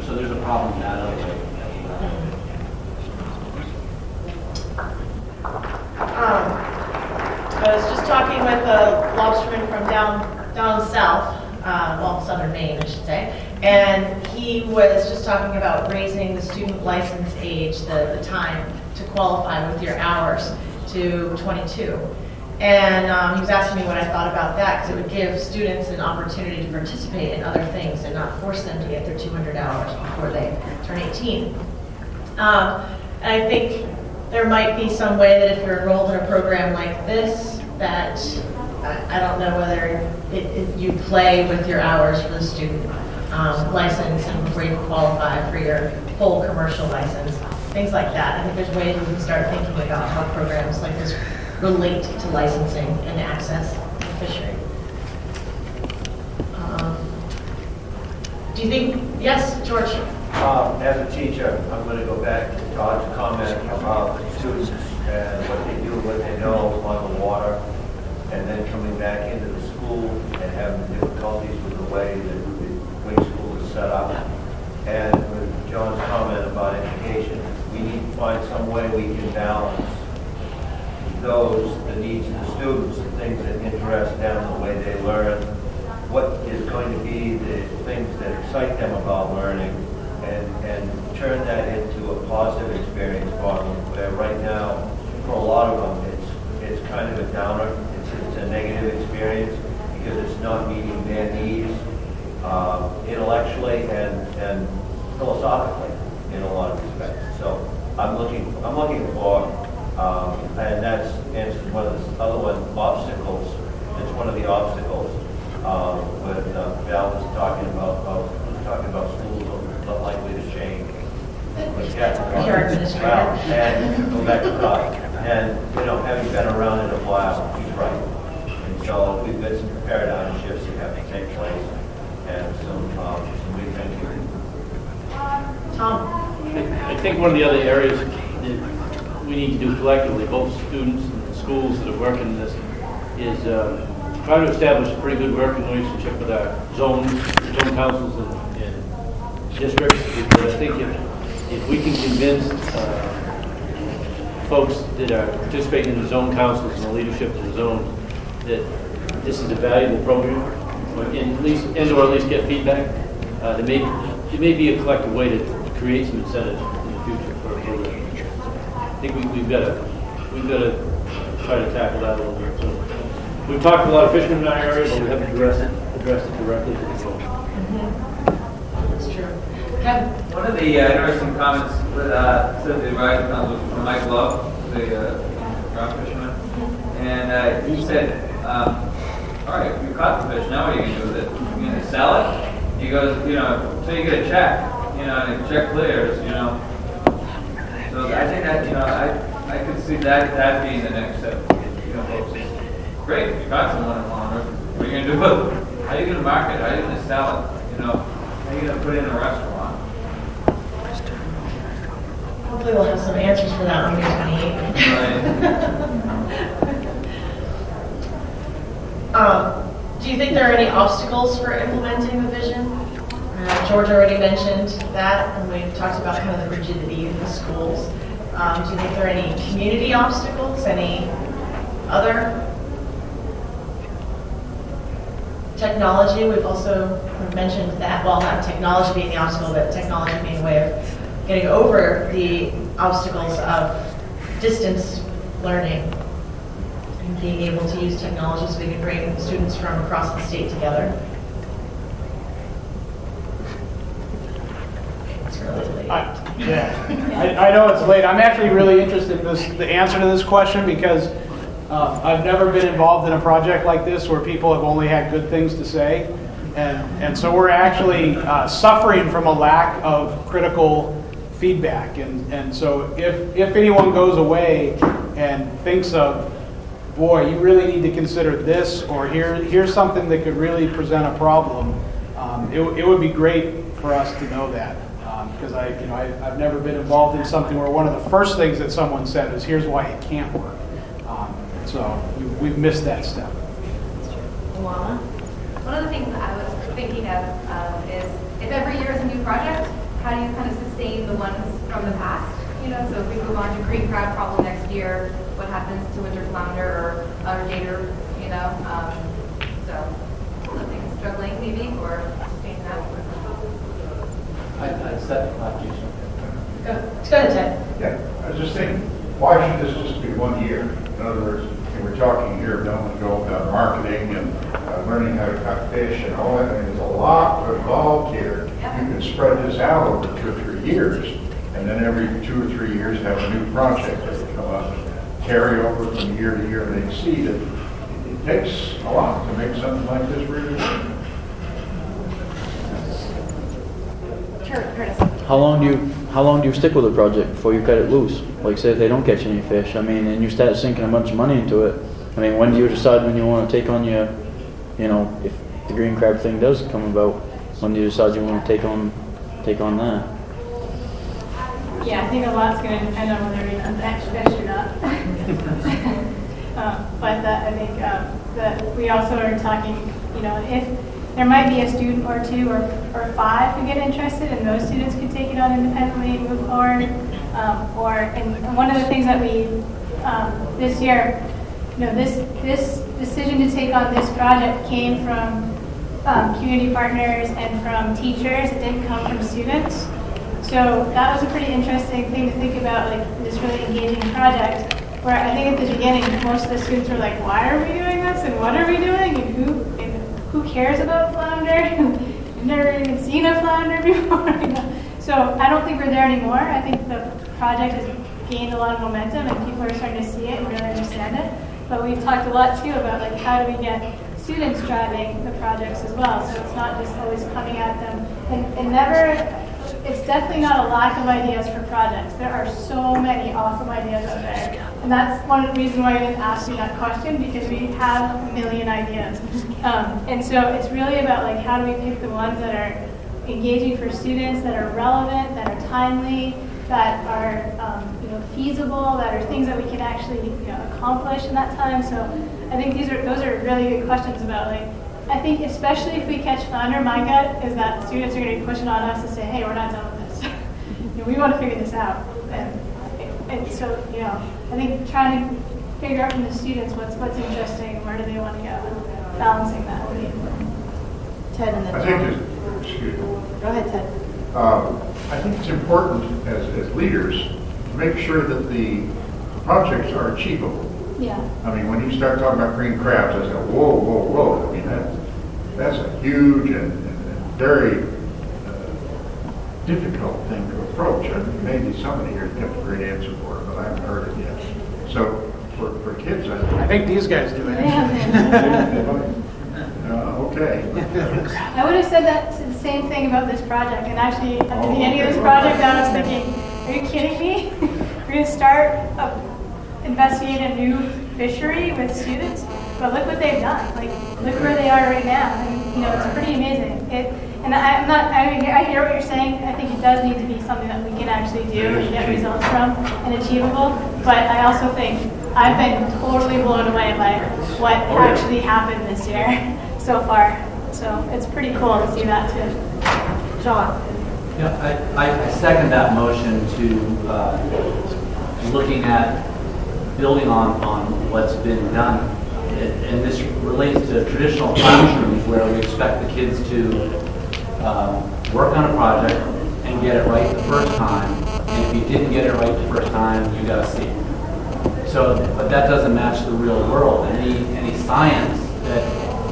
So there's a problem in that other way. I was just talking with a lobsterman from down south, well, southern Maine, I should say, and he was just talking about raising the student license age, the time to qualify with your hours to 22. And he was asking me what I thought about that, because it would give students an opportunity to participate in other things and not force them to get their 200 hours before they turn 18. And I think there might be some way that if you're enrolled in a program like this, that I don't know whether you play with your hours for the student license and before you qualify for your full commercial license, things like that. I think there's ways we can start thinking about how programs like this relate to licensing and access to fishery. Do you think, yes, George? As a teacher, I'm going to go back to Todd's comment about students and what they do, what they know on the water, and then coming back into the school and having difficulties with the way that the way school is set up. And with John's comment about education, we need to find some way we can balance the needs of the students, the things that interest them, the way they learn, what is going to be the things that excite them about learning, and turn that into a positive experience for them, where right now, for a lot of them, it's kind of a downer. It's a negative experience because it's not meeting their needs intellectually and philosophically in a lot of respects. So I'm looking for, and that's answers one of the other one, obstacles. It's one of the obstacles with Val was talking about schools are likely to change. Well, and go back to Todd. And having been around it a while, he's right. And so we've got some paradigm shifts that have to take place, and some rethinking. Tom? I think one of the other areas that we need to do collectively, both students and the schools that are working in this, is try to establish a pretty good working relationship with our zone councils and districts. Because I think if we can convince folks that are participating in the zone councils and the leadership of the zone that this is a valuable program, or at least get feedback, there may be a collective way to create some incentives in the future for a program. I think we've got to try to tackle that a little bit. So we've talked to a lot of fishermen in our area, but we haven't addressed it directly to the zone. That's true. Kevin? One of the interesting comments that said the advisory council was from Mike Love, the ground fisherman, and he said, all right, you caught the fish, now what are you going to do with it? You're going to sell it? He goes, so you get a check, and the check clears, So I think that, I could see that being the next step. Folks, great, you caught someone in Monroe. What are you going to do with it? How are you going to market it? How are you going to sell it? How are you going to put it in a restaurant? Hopefully we'll have some answers for that on May 28th. Do you think there are any obstacles for implementing the vision? George already mentioned that, and we've talked about kind of the rigidity in the schools. Do you think there are any community obstacles? Any other? Technology, we've also mentioned that, well, not technology being the obstacle, but technology being a way of getting over the obstacles of distance learning and being able to use technology so we can bring students from across the state together. It's really late. I know it's late. I'm actually really interested in the answer to this question because I've never been involved in a project like this where people have only had good things to say. And so we're actually suffering from a lack of critical feedback. And so if anyone goes away and thinks of, boy, you really need to consider this, or here's something that could really present a problem, it would be great for us to know that. Because I've never been involved in something where one of the first things that someone said is, here's why it can't work. So we've missed that step. Alana? One of the things I was thinking of is if every year is a new project, how how do you kind of sustain the ones from the past? You know, so if we move on to green crab problem next year, what happens to winter flounder or gator? You know, so something struggling maybe or sustain that. I'd set the application. Go ahead, Ted. Yeah, I was just thinking, why should this just be 1 year? In other words, we're talking here a moment ago about marketing and learning how to cut fish and all that. I mean, there's a lot involved here. You can spread this out over 2 or 3 years, and then every 2 or 3 years have a new project that will come up, carry over from year to year, and they see that it takes a lot to make something like this really work. Curtis. How long do you stick with a project before you cut it loose? Like, say if they don't catch any fish, I mean, and you start sinking a bunch of money into it. I mean, when do you decide when you want to take on your, you know, if the green crab thing does come about, when do you decide you want to take on that? Yeah, I think a lot's going to depend on whether we catch fish or not. But I think that we also are talking, you know, if there might be a student or two or 5 who get interested, and those students can take it on independently and move forward. And one of the things that we this year, you know, this decision to take on this project came from community partners and from teachers. It didn't come from students. So that was a pretty interesting thing to think about, like this really engaging project. Where I think at the beginning, most of the students were like, "Why are we doing this? And what are we doing? And who cares about flounder? I've never even seen a flounder before." You know? So I don't think we're there anymore. I think the project has gained a lot of momentum, and people are starting to see it and really understand it. But we've talked a lot too about like how do we get students driving the projects as well. So it's not just always coming at them and never. It's definitely not a lack of ideas for projects. There are so many awesome ideas out there. And that's one of the reasons why I didn't ask you that question, because we have a million ideas. And so it's really about like how do we pick the ones that are engaging for students, that are relevant, that are timely, that are feasible, that are things that we can actually accomplish in that time. So I think those are really good questions about like, I think especially if we catch flounder, my gut is that students are going to be pushing on us to say, hey, we're not done with this. We want to figure this out. And so, I think trying to figure out from the students what's interesting and where do they want to go, and balancing that will be important. Ted and then I John. think excuse me. Go ahead, Ted. I think it's important as leaders to make sure that the projects are achievable. Yeah. I mean, when you start talking about green crabs, I say, whoa, whoa, whoa. I mean, that's a huge and very difficult thing to approach. I mean, maybe somebody here has got a great answer for it, but I haven't heard it yet. So for kids, I think these guys do it. Okay. I would have said the same thing about this project. And actually, at the beginning of this project, I was thinking, are you kidding me? We're going to start investigate a new fishery with students, but look what they've done. Like, look where they are right now. And, it's pretty amazing. I hear what you're saying. I think it does need to be something that we can actually do and get results from and achievable. But I also think I've been totally blown away by what actually happened this year so far. So it's pretty cool to see that too. John. Yeah, I second that motion to looking at building on what's been done. And this relates to traditional classrooms where we expect the kids to work on a project and get it right the first time. And if you didn't get it right the first time, you got a C. So, but that doesn't match the real world. Any science that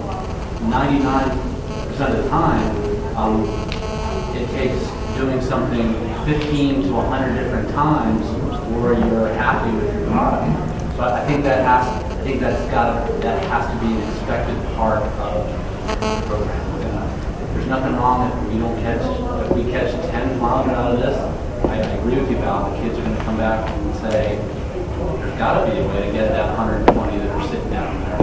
99% of the time, it takes doing something 15 to 100 different times where you're happy with your product. So I think that has to be an expected part of the program. There's nothing wrong if we catch 10 flounder out of this. I agree with you, Val. The kids are going to come back and say, there's got to be a way to get that 120 that are sitting down there.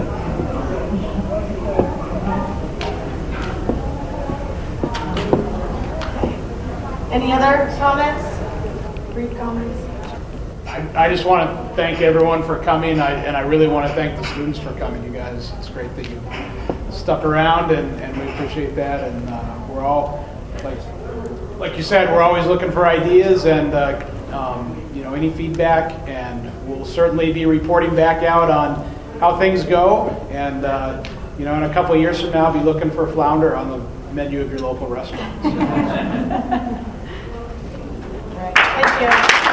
Any other comments? Brief comments? I just want to thank everyone for coming, and I really want to thank the students for coming, you guys. It's great that you stuck around, and we appreciate that. And we're all, like like you said, we're always looking for ideas and, any feedback, and we'll certainly be reporting back out on how things go. And, in a couple of years from now, be looking for flounder on the menu of your local restaurant. All right, thank you.